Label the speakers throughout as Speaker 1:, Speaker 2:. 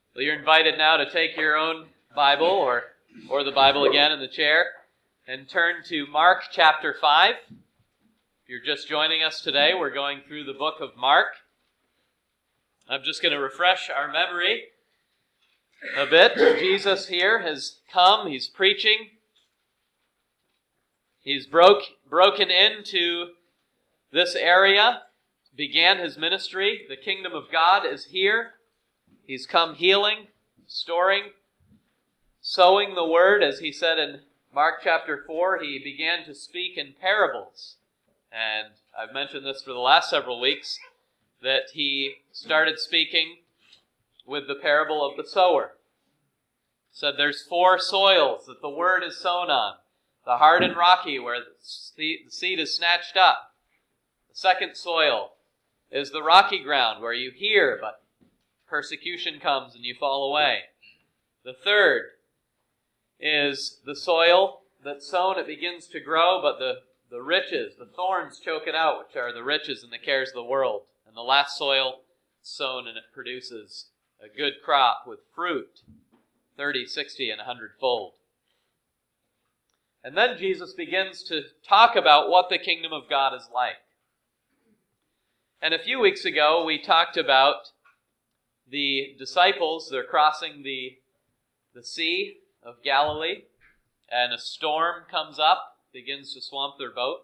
Speaker 1: Well, you're invited now to take your own Bible or the Bible again in the chair and turn to Mark chapter 5. If you're just joining us today, we're going through the book of Mark. I'm just going to refresh our memory a bit. Jesus here has come. He's preaching. He's broken into this area, began his ministry. The kingdom of God is here. He's come healing, restoring, sowing the word. As he said in Mark chapter 4, he began to speak in parables. And I've mentioned this for the last several weeks, that he started speaking with the parable of the sower. He said there's 4 soils that the word is sown on. The hard and rocky, where the seed is snatched up. The second soil is the rocky ground, where you hear, but persecution comes and you fall away. The third is the soil that's sown. It begins to grow, but the riches, the thorns choke it out, which are the riches and the cares of the world. And the last soil is sown, and it produces a good crop with fruit, 30, 60, and 100-fold. And then Jesus begins to talk about what the kingdom of God is like. And a few weeks ago, we talked about the disciples. They're crossing the Sea of Galilee, and a storm comes up, begins to swamp their boat.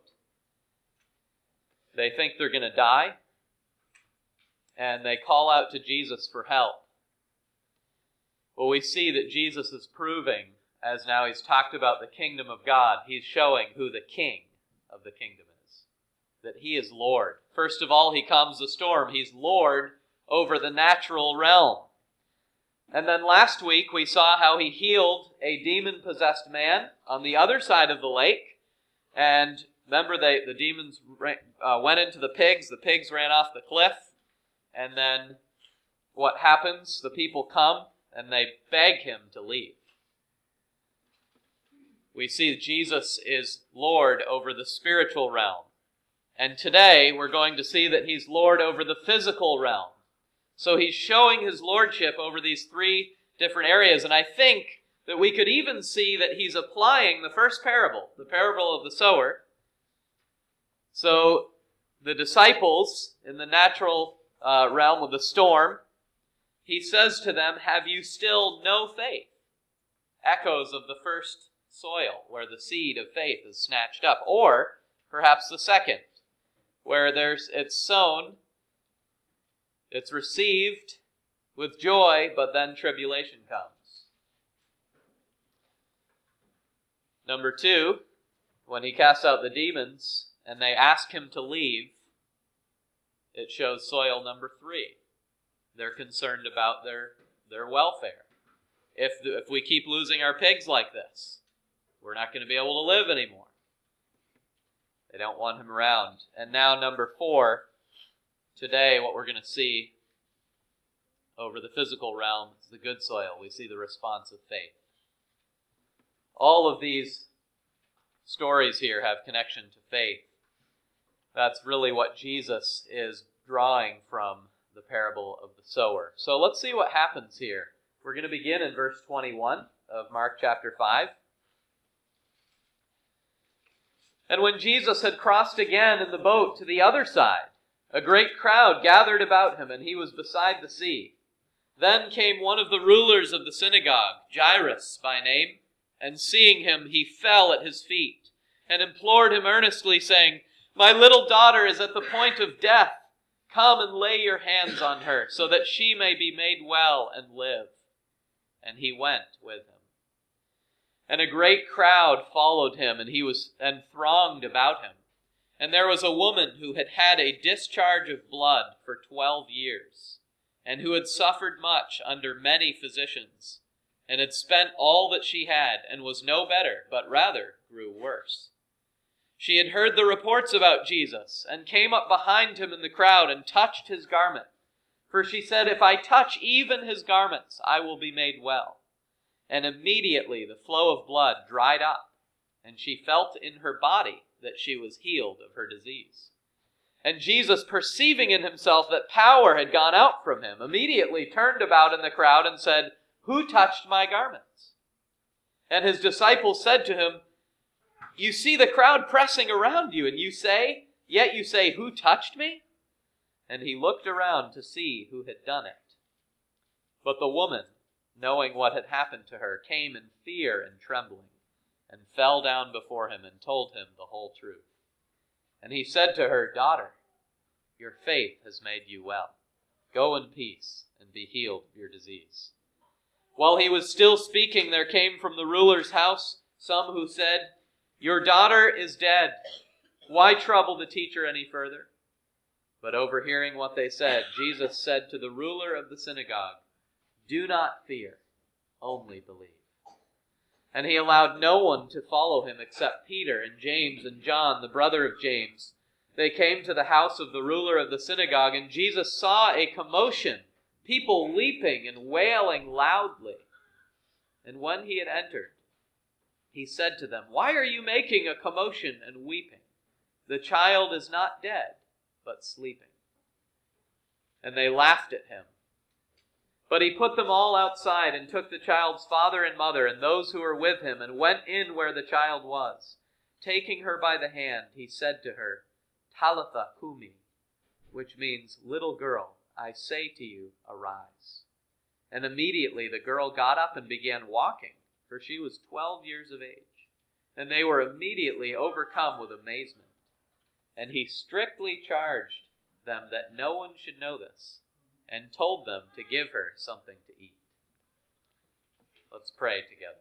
Speaker 1: They think they're going to die, and they call out to Jesus for help. Well, we see that Jesus is proving, as now he's talked about the kingdom of God, he's showing who the king of the kingdom is, that he is Lord. First of all, he calms the storm. He's Lord over the natural realm. And then last week we saw how he healed a demon-possessed man on the other side of the lake. And remember, the demons went into the pigs ran off the cliff. And then what happens? The people come and they beg him to leave. We see that Jesus is Lord over the spiritual realm. And today we're going to see that he's Lord over the physical realm. So he's showing his lordship over these 3 different areas. And I think that we could even see that he's applying the first parable, the parable of the sower. So the disciples in the natural realm of the storm, he says to them, "Have you still no faith?" Echoes of the first soil, where the seed of faith is snatched up. Or perhaps the second, where it's sown, it's received with joy, but then tribulation comes. Number 2, when he casts out the demons and they ask him to leave, it shows soil number 3. They're concerned about their welfare. If we keep losing our pigs like this, we're not going to be able to live anymore. They don't want him around. And now number 4, today what we're going to see over the physical realm is the good soil. We see the response of faith. All of these stories here have connection to faith. That's really what Jesus is drawing from the parable of the sower. So let's see what happens here. We're going to begin in verse 21 of Mark chapter 5. And when Jesus had crossed again in the boat to the other side, a great crowd gathered about him, and he was beside the sea. Then came one of the rulers of the synagogue, Jairus by name, and seeing him, he fell at his feet and implored him earnestly, saying, "My little daughter is at the point of death. Come and lay your hands on her, so that she may be made well and live." And he went with him. And a great crowd followed him, and thronged about him. And there was a woman who had had a discharge of blood for 12 years, and who had suffered much under many physicians, and had spent all that she had, and was no better, but rather grew worse. She had heard the reports about Jesus, and came up behind him in the crowd, and touched his garment. For she said, "If I touch even his garments, I will be made well." And immediately the flow of blood dried up, and she felt in her body that she was healed of her disease. And Jesus, perceiving in himself that power had gone out from him, immediately turned about in the crowd and said, "Who touched my garments?" And his disciples said to him, "You see the crowd pressing around you, and yet you say, 'Who touched me?'" And he looked around to see who had done it. But the woman, knowing what had happened to her, came in fear and trembling, and fell down before him and told him the whole truth. And he said to her, "Daughter, your faith has made you well. Go in peace and be healed of your disease." While he was still speaking, there came from the ruler's house some who said, "Your daughter is dead. Why trouble the teacher any further?" But overhearing what they said, Jesus said to the ruler of the synagogue, "Do not fear, only believe." And he allowed no one to follow him except Peter and James and John, the brother of James. They came to the house of the ruler of the synagogue, and Jesus saw a commotion, people leaping and wailing loudly. And when he had entered, he said to them, "Why are you making a commotion and weeping? The child is not dead, but sleeping." And they laughed at him. But he put them all outside and took the child's father and mother and those who were with him and went in where the child was. Taking her by the hand, he said to her, "Talitha cumi," which means, "Little girl, I say to you, arise." And immediately the girl got up and began walking, for she was 12 years of age. And they were immediately overcome with amazement. And he strictly charged them that no one should know this, and told them to give her something to eat. Let's pray together.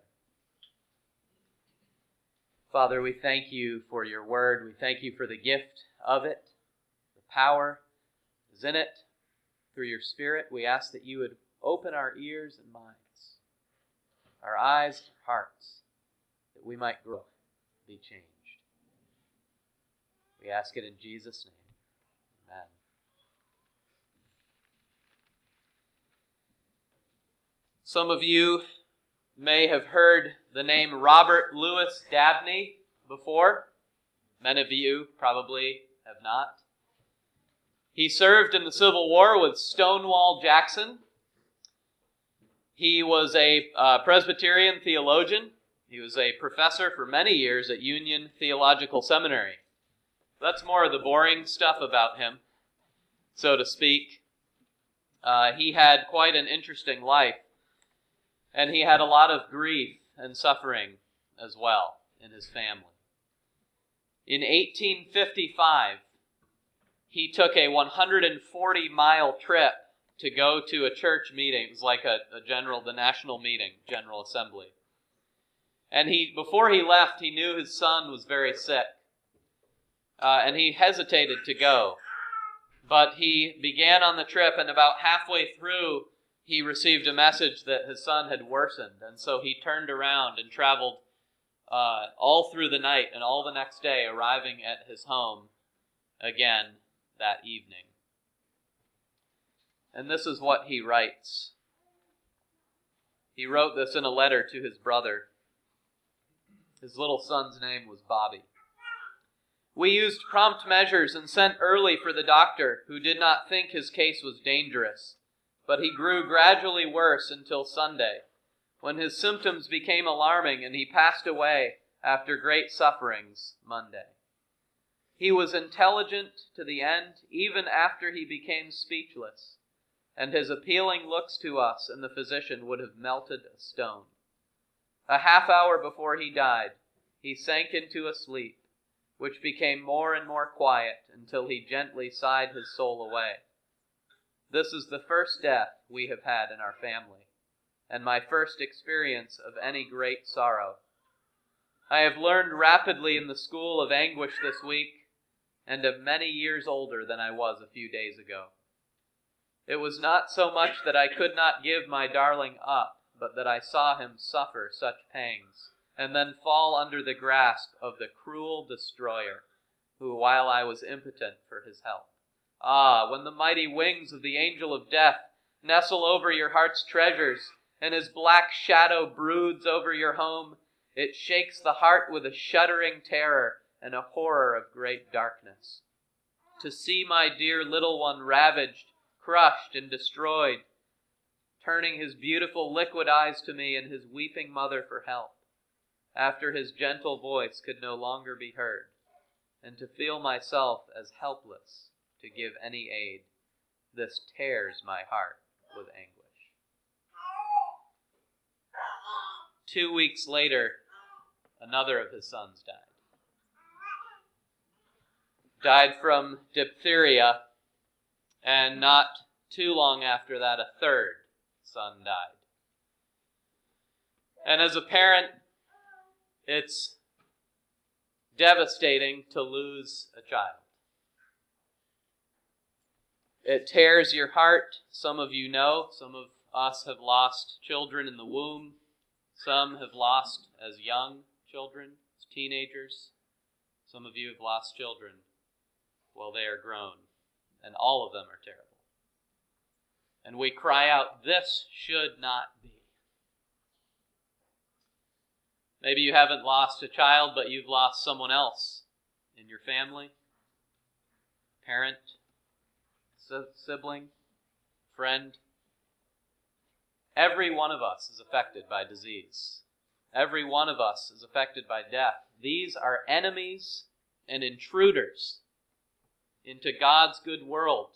Speaker 1: Father, we thank you for your word. We thank you for the gift of it. The power is in it. Through your Spirit, we ask that you would open our ears and minds, our eyes and hearts, that we might grow, be changed. We ask it in Jesus' name. Amen. Some of you may have heard the name Robert Louis Dabney before. Many of you probably have not. He served in the Civil War with Stonewall Jackson. He was a Presbyterian theologian. He was a professor for many years at Union Theological Seminary. That's more of the boring stuff about him, so to speak. He had quite an interesting life, and he had a lot of grief and suffering as well in his family. In 1855, he took a 140-mile trip to go to a church meeting. It was like the national meeting, General Assembly. And before he left, he knew his son was very sick. And he hesitated to go. But he began on the trip, and about halfway through, he received a message that his son had worsened. And so he turned around and traveled all through the night and all the next day, arriving at his home again that evening. And this is what he writes. He wrote this in a letter to his brother. His little son's name was Bobby. "We used prompt measures and sent early for the doctor, who did not think his case was dangerous. But he grew gradually worse until Sunday, when his symptoms became alarming and he passed away after great sufferings Monday. He was intelligent to the end, even after he became speechless, and his appealing looks to us and the physician would have melted a stone. A half hour before he died, he sank into a sleep, which became more and more quiet until he gently sighed his soul away. This is the first death we have had in our family, and my first experience of any great sorrow. I have learned rapidly in the school of anguish this week, and am many years older than I was a few days ago. It was not so much that I could not give my darling up, but that I saw him suffer such pangs, and then fall under the grasp of the cruel destroyer, who, while I was impotent for his help. Ah, when the mighty wings of the angel of death nestle over your heart's treasures, and his black shadow broods over your home, it shakes the heart with a shuddering terror and a horror of great darkness. to see my dear little one ravaged, crushed, and destroyed, turning his beautiful liquid eyes to me and his weeping mother for help, after his gentle voice could no longer be heard, and to feel myself as helpless to give any aid. This tears my heart with anguish. 2 weeks later, another of his sons died. Died from diphtheria, and not too long after that, a third son died. And as a parent, it's devastating to lose a child. It tears your heart. Some of you know, some of us have lost children in the womb. Some have lost as young children, as teenagers. Some of you have lost children while they are grown, and all of them are terrible. And we cry out, this should not be. Maybe you haven't lost a child, but you've lost someone else in your family, parent, sibling, friend. Every one of us is affected by disease. Every one of us is affected by death. These are enemies and intruders into God's good world.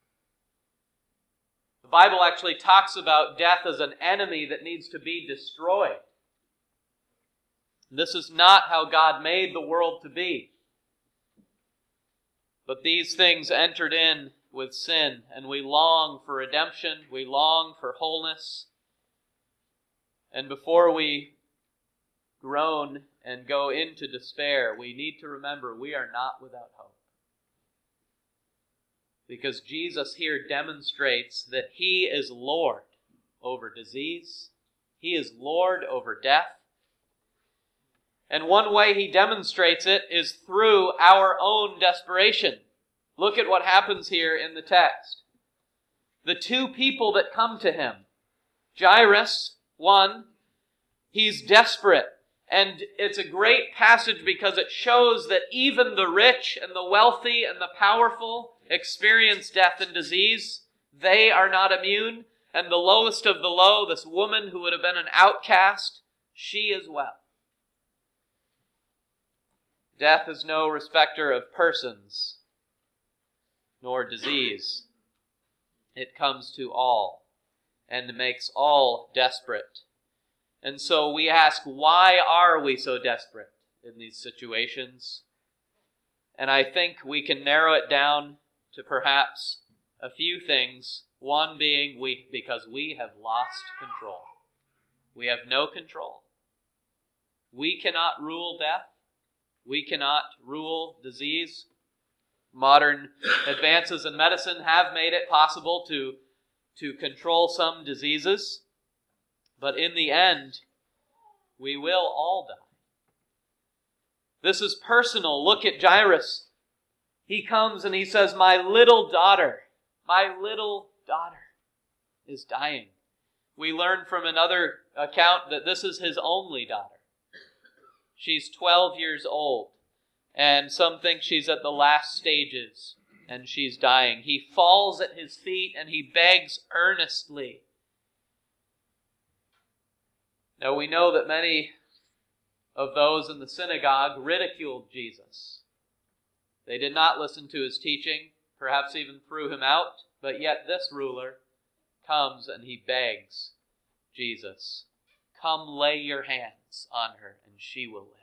Speaker 1: The Bible actually talks about death as an enemy that needs to be destroyed. This is not how God made the world to be. But these things entered in with sin, and we long for redemption, we long for wholeness. And before we groan and go into despair, we need to remember we are not without hope. Because Jesus here demonstrates that He is Lord over disease. He is Lord over death. And one way He demonstrates it is through our own desperation. Look at what happens here in the text. The two people that come to Him. Jairus, one, he's desperate. And it's a great passage because it shows that even the rich and the wealthy and the powerful experience death and disease. They are not immune. And the lowest of the low, this woman who would have been an outcast, she as well. Death is no respecter of persons, nor disease. It comes to all and makes all desperate. And so we ask, why are we so desperate in these situations? And I think we can narrow it down to perhaps a few things. One being because we have lost control. We have no control. We cannot rule death. We cannot rule disease. Modern advances in medicine have made it possible to control some diseases. But in the end, we will all die. This is personal. Look at Jairus. He comes and he says, my little daughter is dying. We learn from another account that this is his only daughter. She's 12 years old, and some think she's at the last stages, and she's dying. He falls at his feet and he begs earnestly. Now we know that many of those in the synagogue ridiculed Jesus. They did not listen to his teaching, perhaps even threw him out, but yet this ruler comes and he begs Jesus, come lay your hands on her and she will live.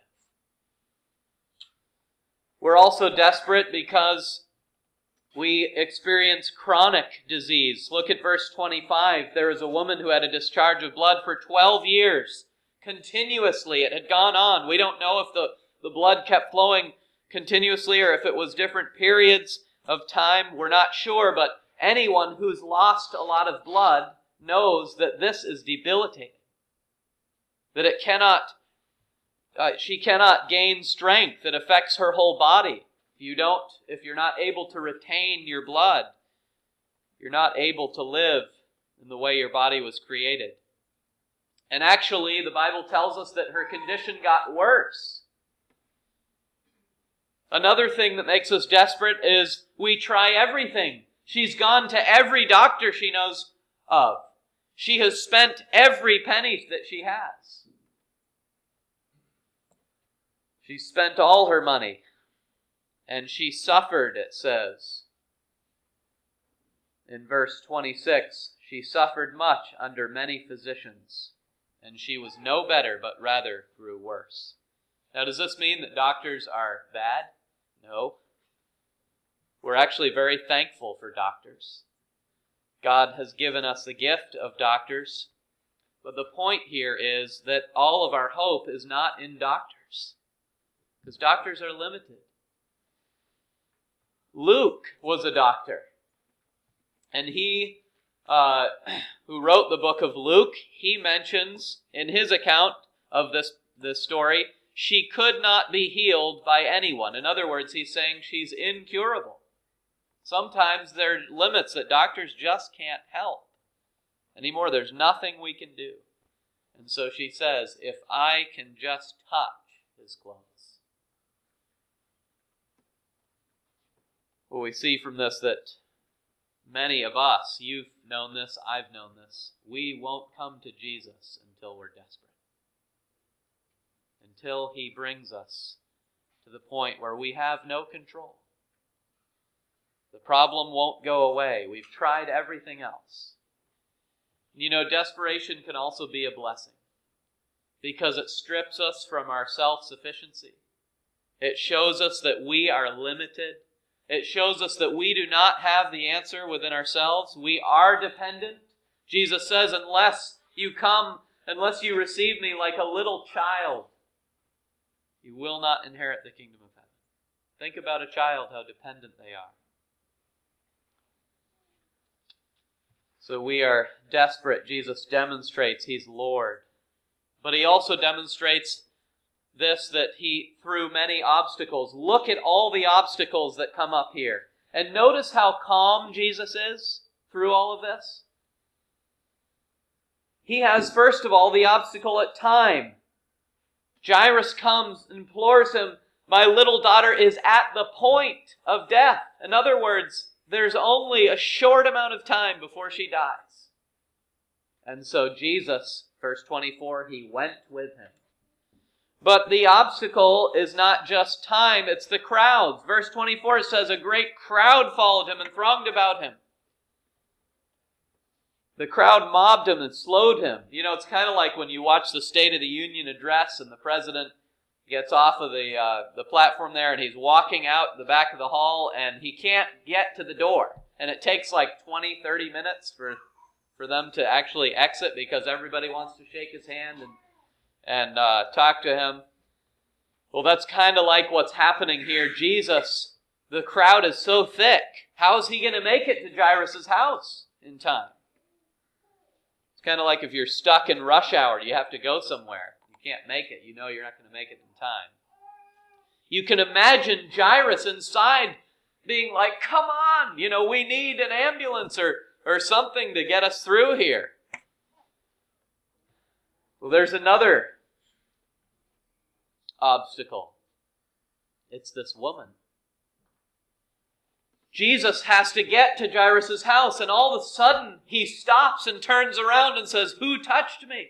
Speaker 1: We're also desperate because we experience chronic disease. Look at verse 25. There is a woman who had a discharge of blood for 12 years. Continuously, it had gone on. We don't know if the blood kept flowing continuously or if it was different periods of time. We're not sure, but anyone who's lost a lot of blood knows that this is debilitating. That it she cannot gain strength. It affects her whole body. If you're not able to retain your blood, you're not able to live in the way your body was created. And actually, the Bible tells us that her condition got worse. Another thing that makes us desperate is we try everything. She's gone to every doctor she knows of. She has spent every penny that she has. She spent all her money. And she suffered, it says. In verse 26, she suffered much under many physicians, and she was no better, but rather grew worse. Now, does this mean that doctors are bad? No. We're actually very thankful for doctors. God has given us the gift of doctors, but the point here is that all of our hope is not in doctors, because doctors are limited. Luke was a doctor, and he, who wrote the book of Luke, he mentions in his account of this story, she could not be healed by anyone. In other words, he's saying she's incurable. Sometimes there are limits that doctors just can't help anymore. There's nothing we can do. And so she says, if I can just touch his clothes. Well, we see from this that many of us, you've known this, I've known this, we won't come to Jesus until we're desperate. Until he brings us to the point where we have no control. The problem won't go away. We've tried everything else. You know, desperation can also be a blessing because it strips us from our self-sufficiency. It shows us that we are limited. It shows us that we do not have the answer within ourselves. We are dependent. Jesus says, unless you receive me like a little child, you will not inherit the kingdom of heaven. Think about a child, how dependent they are. So we are desperate. Jesus demonstrates he's Lord. But he also demonstrates this, that he, through many obstacles, look at all the obstacles that come up here. And notice how calm Jesus is through all of this. He has, first of all, the obstacle at time. Jairus comes and implores him, my little daughter is at the point of death. In other words, there's only a short amount of time before she dies. And so Jesus, verse 24, he went with him. But the obstacle is not just time, it's the crowds. Verse 24 says, a great crowd followed him and thronged about him. The crowd mobbed him and slowed him. You know, it's kind of like when you watch the State of the Union address and the president gets off of the platform there and he's walking out the back of the hall and he can't get to the door. And it takes like 20, 30 minutes for them to actually exit because everybody wants to shake his hand and talk to him. Well, that's kind of like what's happening here. Jesus, the crowd is so thick. How is he going to make it to Jairus' house in time? It's kind of like if you're stuck in rush hour, you have to go somewhere. You can't make it. You know you're not going to make it in time. You can imagine Jairus inside being like, come on, we need an ambulance or something to get us through here. Well, there's another obstacle. It's this woman. Jesus has to get to Jairus' house, and all of a sudden he stops and turns around and says, who touched me?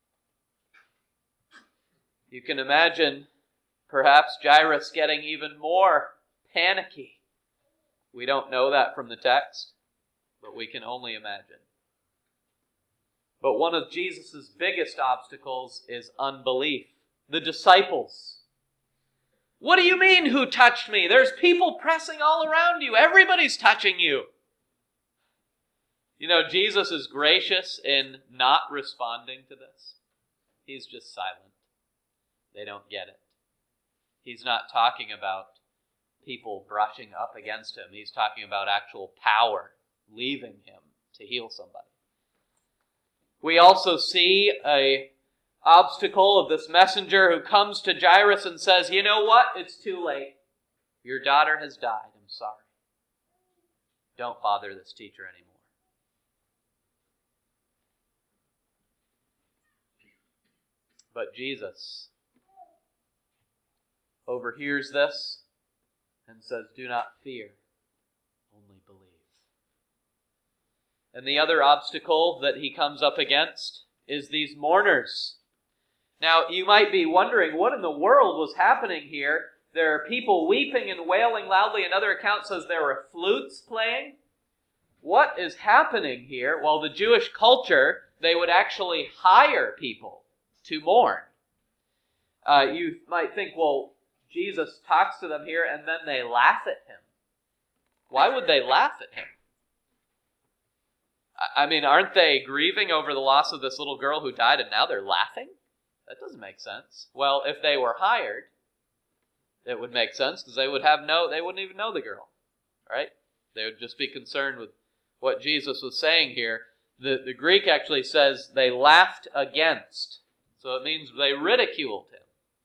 Speaker 1: You can imagine perhaps Jairus getting even more panicky. We don't know that from the text, but we can only imagine. But one of Jesus' biggest obstacles is unbelief. The disciples. What do you mean, who touched me? There's people pressing all around you. Everybody's touching you. Jesus is gracious in not responding to this. He's just silent. They don't get it. He's not talking about people brushing up against him. He's talking about actual power leaving him to heal somebody. We also see an obstacle of this messenger who comes to Jairus and says, you know what? It's too late. Your daughter has died. I'm sorry. Don't bother this teacher anymore. But Jesus overhears this, and says, "Do not fear, only believe." And the other obstacle that he comes up against is these mourners. Now, you might be wondering, what in the world was happening here? There are people weeping and wailing loudly. Another account says there were flutes playing. What is happening here? Well, the Jewish culture, they would actually hire people to mourn. You might think, well, Jesus talks to them here and then they laugh at him. Why would they laugh at him? I mean, aren't they grieving over the loss of this little girl who died and now they're laughing? That doesn't make sense. Well, if they were hired, it would make sense because they wouldn't even know the girl, right? They would just be concerned with what Jesus was saying here. The Greek actually says they laughed against. So it means they ridiculed him.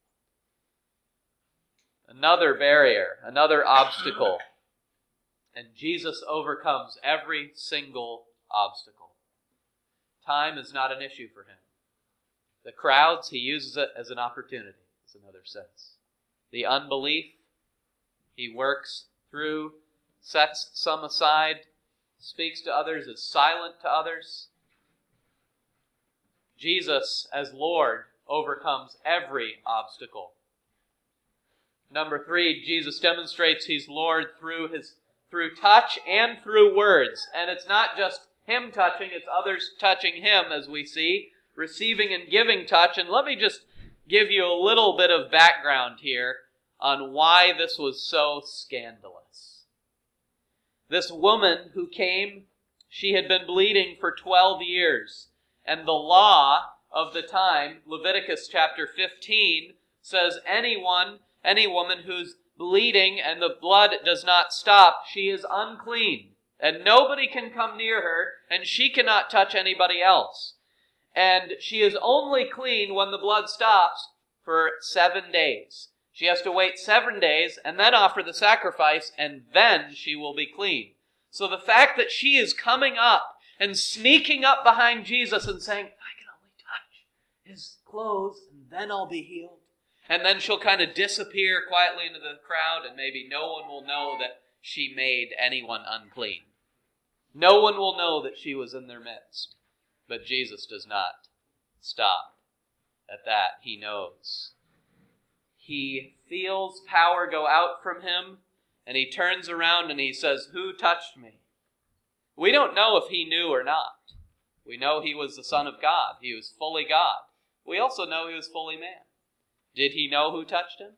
Speaker 1: Another barrier, another obstacle. And Jesus overcomes every single obstacle. Time is not an issue for him. The crowds, he uses it as an opportunity, as another says. The unbelief, he works through, sets some aside, speaks to others, is silent to others. Jesus, as Lord, overcomes every obstacle. Number 3, Jesus demonstrates he's Lord through touch and through words. And it's not just him touching, it's others touching him, as we see, receiving and giving touch. And let me just give you a little bit of background here on why this was so scandalous. This woman who came, she had been bleeding for 12 years. And the law of the time, Leviticus chapter 15, says any woman who's bleeding and the blood does not stop, she is unclean. And nobody can come near her, and she cannot touch anybody else. And she is only clean when the blood stops for 7 days. She has to wait 7 days and then offer the sacrifice, and then she will be clean. So the fact that she is coming up and sneaking up behind Jesus and saying, "I can only touch his clothes, and then I'll be healed." And then she'll kind of disappear quietly into the crowd, and maybe no one will know that she made anyone unclean. No one will know that she was in their midst. But Jesus does not stop at that. He knows. He feels power go out from him, and he turns around and he says, "Who touched me?" We don't know if he knew or not. We know he was the Son of God. He was fully God. We also know he was fully man. Did he know who touched him?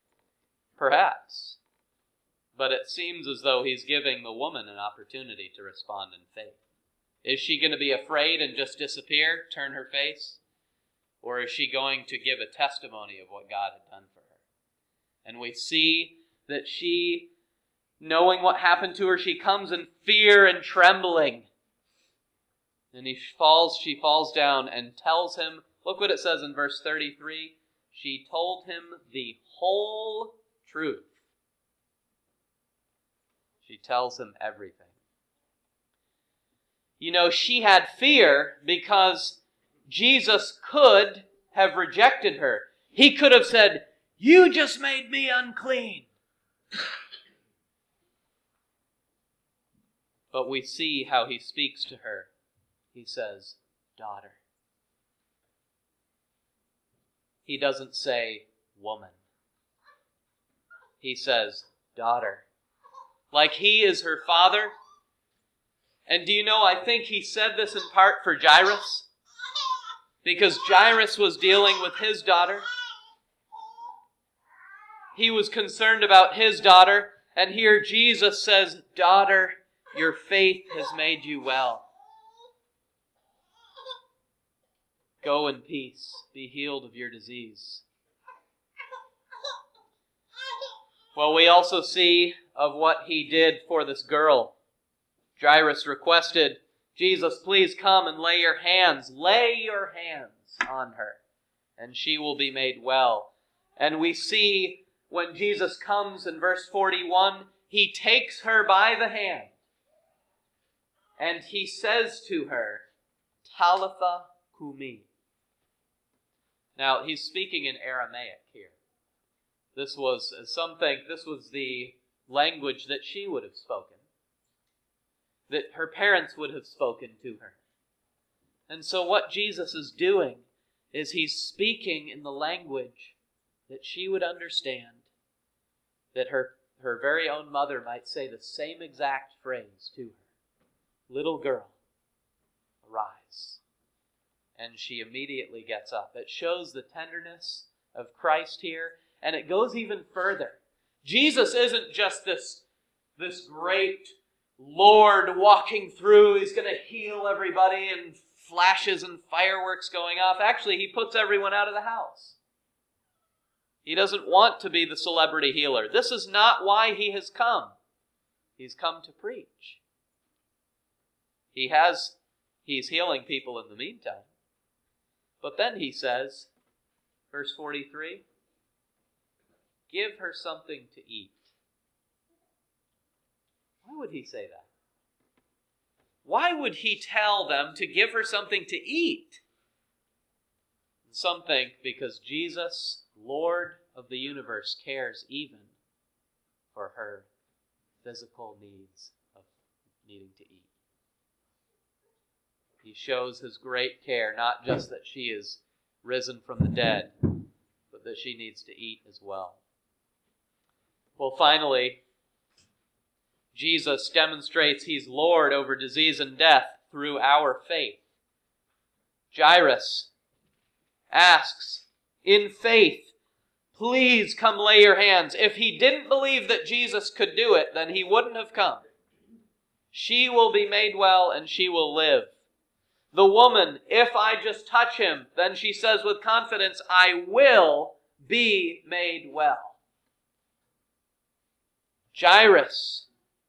Speaker 1: Perhaps. But it seems as though he's giving the woman an opportunity to respond in faith. Is she going to be afraid and just disappear, turn her face? Or is she going to give a testimony of what God had done for her? And we see that she, knowing what happened to her, she comes in fear and trembling. And she falls down and tells him, look what it says in verse 33, she told him the whole truth. She tells him everything. You know, she had fear because Jesus could have rejected her. He could have said, "You just made me unclean." But we see how he speaks to her. He says, "Daughter." He doesn't say, "Woman." He says, "Daughter." Like he is her father. And do you know, I think he said this in part for Jairus. Because Jairus was dealing with his daughter. He was concerned about his daughter. And here Jesus says, "Daughter, your faith has made you well. Go in peace. Be healed of your disease." Well, we also see of what he did for this girl. Jairus requested, "Jesus, please come and lay your hands on her, and she will be made well." And we see when Jesus comes in verse 41, he takes her by the hand, and he says to her, "Talitha kumi." Now, he's speaking in Aramaic here. This was, as some think, this was the language that she would have spoken, that her parents would have spoken to her. And so what Jesus is doing is he's speaking in the language that she would understand, that her very own mother might say the same exact phrase to her. Little girl, arise. And she immediately gets up. It shows the tenderness of Christ here, and it goes even further. Jesus isn't just this great Lord walking through. He's going to heal everybody and flashes and fireworks going off. Actually, he puts everyone out of the house. He doesn't want to be the celebrity healer. This is not why he has come. He's come to preach. He's healing people in the meantime. But then he says, verse 43, give her something to eat. Why would he say that? Why would he tell them to give her something to eat? Some think because Jesus, Lord of the universe, cares even for her physical needs of needing to eat. He shows his great care, not just that she is risen from the dead, but that she needs to eat as well. Well, finally, Jesus demonstrates he's Lord over disease and death through our faith. Jairus asks, in faith, please come lay your hands. If he didn't believe that Jesus could do it, then he wouldn't have come. She will be made well and she will live. The woman, if I just touch him, then she says with confidence, I will be made well. Jairus,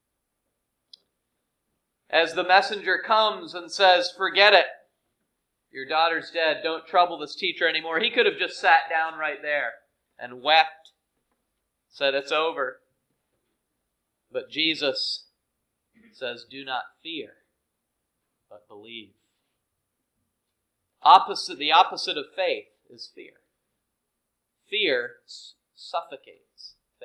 Speaker 1: as the messenger comes and says, forget it, your daughter's dead, don't trouble this teacher anymore. He could have just sat down right there and wept, said it's over. But Jesus says, do not fear, but believe. The opposite of faith is fear. Fear suffocates faith.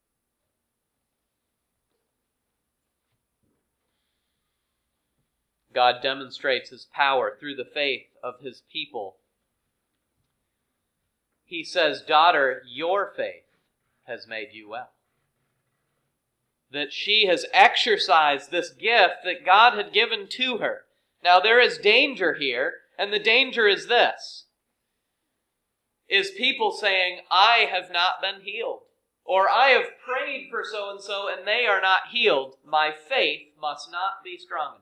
Speaker 1: God demonstrates his power through the faith of his people. He says, daughter, your faith has made you well. That she has exercised this gift that God had given to her. Now there is danger here, and the danger is this. Is people saying, I have not been healed. Or I have prayed for so-and-so and they are not healed. My faith must not be strong enough.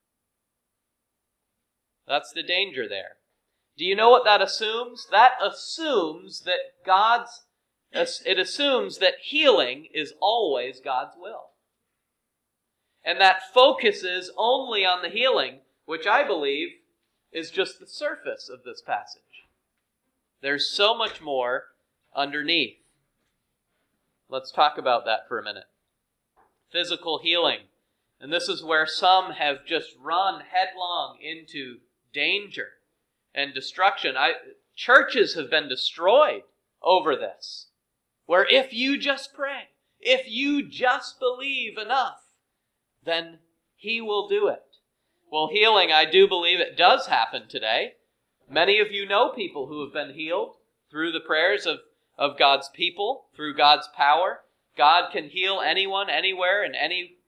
Speaker 1: That's the danger there. Do you know what that assumes? That assumes that it assumes that healing is always God's will. And that focuses only on the healing, which I believe is just the surface of this passage. There's so much more underneath. Let's talk about that for a minute. Physical healing. And this is where some have just run headlong into danger and destruction. Churches have been destroyed over this. Where if you just pray, if you just believe enough, then he will do it. Well, healing, I do believe it does happen today. Many of you know people who have been healed through the prayers of God's people, through God's power. God can heal anyone, anywhere, in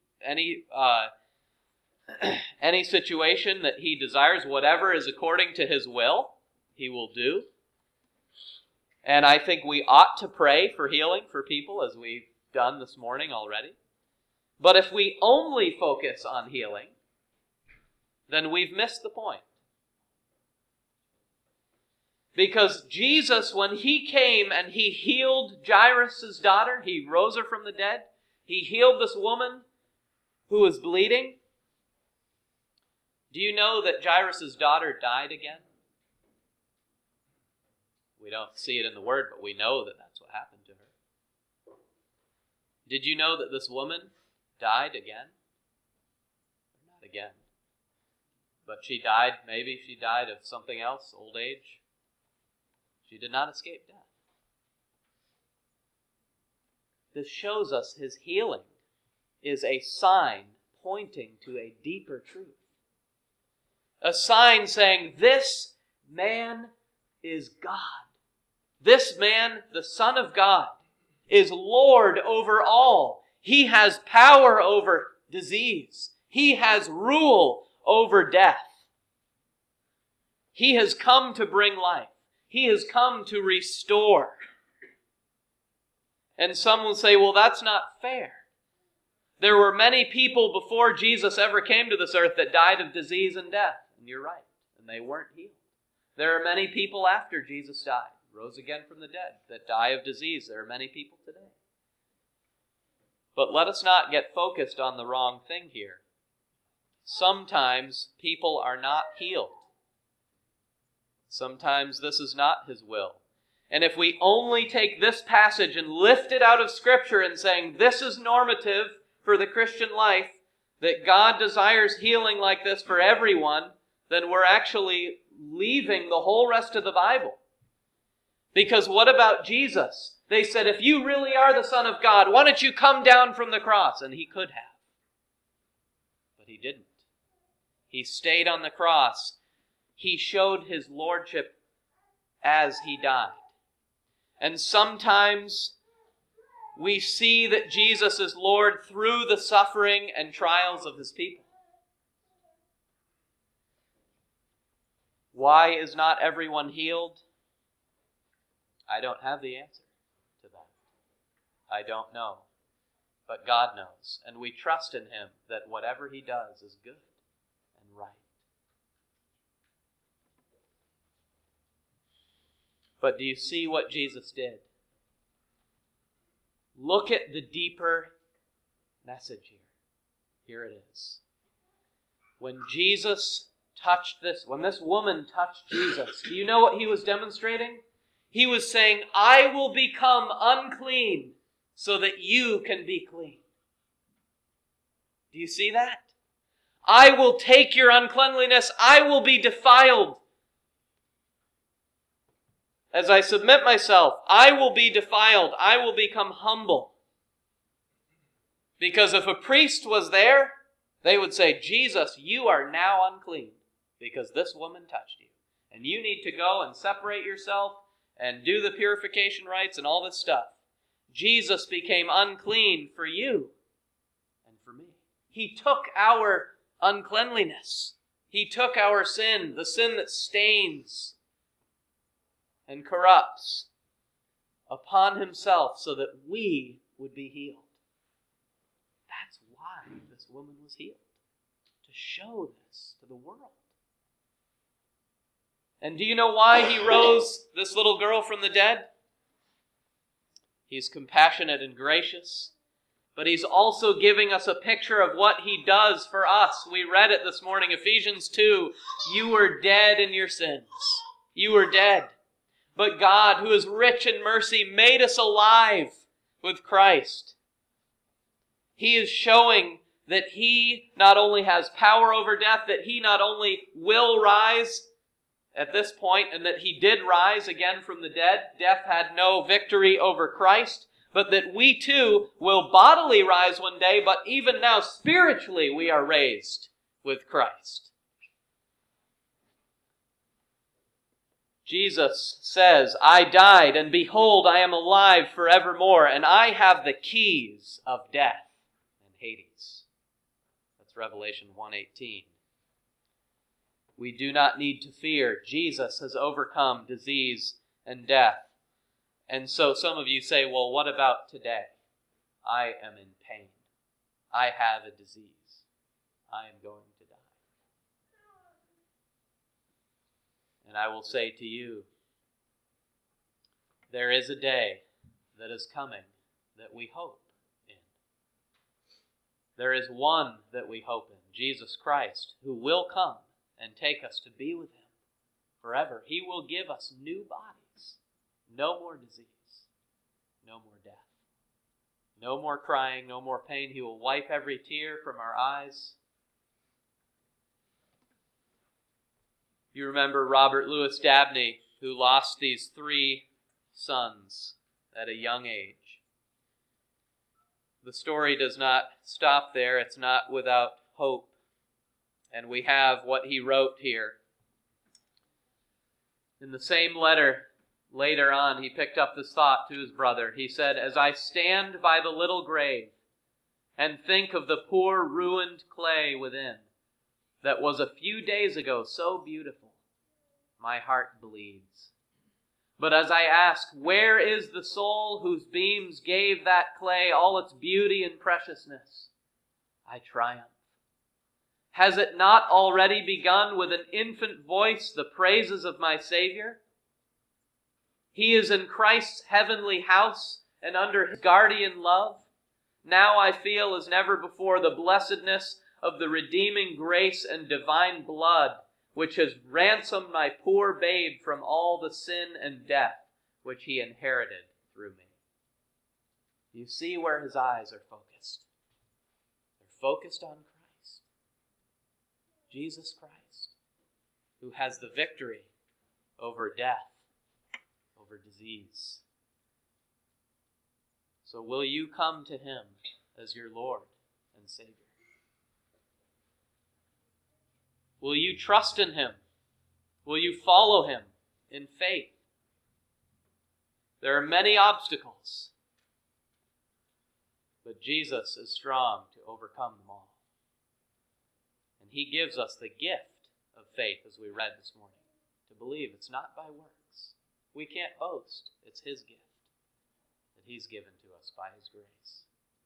Speaker 1: any situation that he desires. Whatever is according to his will, he will do. And I think we ought to pray for healing for people, as we've done this morning already. But if we only focus on healing, then we've missed the point. Because Jesus, when he came and he healed Jairus' daughter, he rose her from the dead, he healed this woman who was bleeding. Do you know that Jairus' daughter died again? We don't see it in the Word, but we know that that's what happened to her. Did you know that this woman died again? Not again. But she died, maybe she died of something else, old age. She did not escape death. This shows us his healing is a sign pointing to a deeper truth. A sign saying, this man is God. This man, the Son of God, is Lord over all. He has power over disease. He has rule over death. He has come to bring life. He has come to restore. And some will say, well, that's not fair. There were many people before Jesus ever came to this earth that died of disease and death. And you're right. And they weren't healed. There are many people after Jesus died, rose again from the dead, that die of disease. There are many people today. But let us not get focused on the wrong thing here. Sometimes people are not healed. Sometimes this is not His will. And if we only take this passage and lift it out of Scripture and saying this is normative for the Christian life, that God desires healing like this for everyone, then we're actually leaving the whole rest of the Bible. Because what about Jesus? They said, if you really are the Son of God, why don't you come down from the cross? And He could have. But He didn't. He stayed on the cross. He showed His lordship as He died. And sometimes we see that Jesus is Lord through the suffering and trials of His people. Why is not everyone healed? I don't have the answer to that. I don't know. But God knows. And we trust in Him that whatever He does is good and right. But do you see what Jesus did? Look at the deeper message here. Here it is. When Jesus touched this, when this woman touched Jesus, do you know what He was demonstrating? He was saying, I will become unclean so that you can be clean. Do you see that? I will take your uncleanliness. I will be defiled. As I submit myself, I will be defiled. I will become humble. Because if a priest was there, they would say, Jesus, you are now unclean because this woman touched you. And you need to go and separate yourself and do the purification rites and all this stuff. Jesus became unclean for you and for me. He took our uncleanliness. He took our sin, the sin that stains and corrupts, upon Himself so that we would be healed. That's why this woman was healed. To show this to the world. And do you know why He rose this little girl from the dead? He's compassionate and gracious, but He's also giving us a picture of what He does for us. We read it this morning, Ephesians 2. You were dead in your sins. You were dead. But God, who is rich in mercy, made us alive with Christ. He is showing that He not only has power over death, that He not only will rise at this point, and that He did rise again from the dead. Death had no victory over Christ, but that we too will bodily rise one day, but even now spiritually we are raised with Christ. Jesus says, I died, and behold, I am alive forevermore, and I have the keys of death and Hades. That's Revelation 1:18. We do not need to fear. Jesus has overcome disease and death. And so some of you say, well, what about today? I am in pain. I have a disease. I am going to die. And I will say to you, there is a day that is coming that we hope in. There is one that we hope in, Jesus Christ, who will come and take us to be with Him forever. He will give us new bodies. No more disease. No more death. No more crying. No more pain. He will wipe every tear from our eyes. You remember Robert Louis Dabney, who lost these 3 sons at a young age. the story does not stop there. It's not without hope. And we have what he wrote here. In the same letter, later on, he picked up this thought to his brother. He said, "As I stand by the little grave and think of the poor ruined clay within that was a few days ago so beautiful, my heart bleeds. But as I ask, where is the soul whose beams gave that clay all its beauty and preciousness? I triumph. Has it not already begun with an infant voice the praises of my Savior? He is in Christ's heavenly house and under his guardian love. Now I feel as never before the blessedness of the redeeming grace and divine blood which has ransomed my poor babe from all the sin and death which he inherited through me." You see where his eyes are focused. They're focused on Christ. Jesus Christ, who has the victory over death, over disease. So will you come to him as your Lord and Savior? Will you trust in him? Will you follow him in faith? There are many obstacles, but Jesus is strong to overcome them all. And he gives us the gift of faith, as we read this morning, to believe it's not by works. We can't boast. It's his gift that he's given to us by his grace.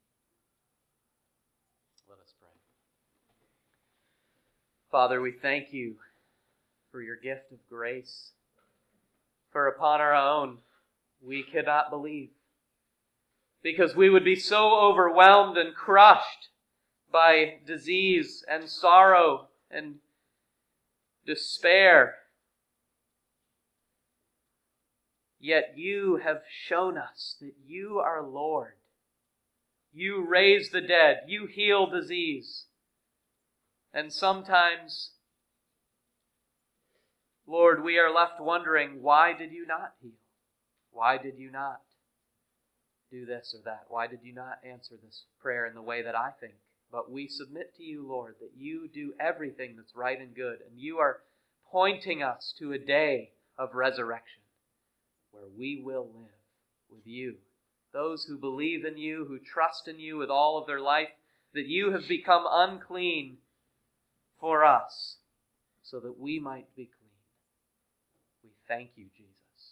Speaker 1: Let us pray. Father, we thank you for your gift of grace. For upon our own, we cannot believe, because we would be so overwhelmed and crushed by disease and sorrow and despair. Yet you have shown us that you are Lord. You raise the dead. You heal disease. And sometimes, Lord, we are left wondering, why did you not heal? Why did you not do this or that? Why did you not answer this prayer in the way that I think? But we submit to you, Lord, that you do everything that's right and good, and you are pointing us to a day of resurrection where we will live with you. Those who believe in you, who trust in you with all of their life, that you have become unclean for us so that we might be clean. We thank you, Jesus,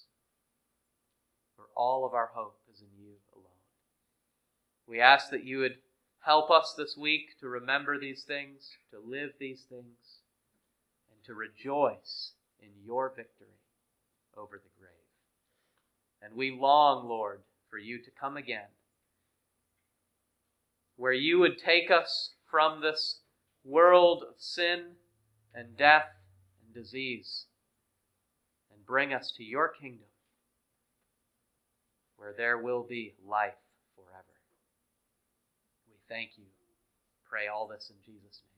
Speaker 1: for all of our hope is in you alone. We ask that you would help us this week to remember these things, to live these things, and to rejoice in your victory over the grave. And we long, Lord, for you to come again, where you would take us from this world of sin and death and disease and bring us to your kingdom, where there will be life forever. We thank you. Pray all this in Jesus' name.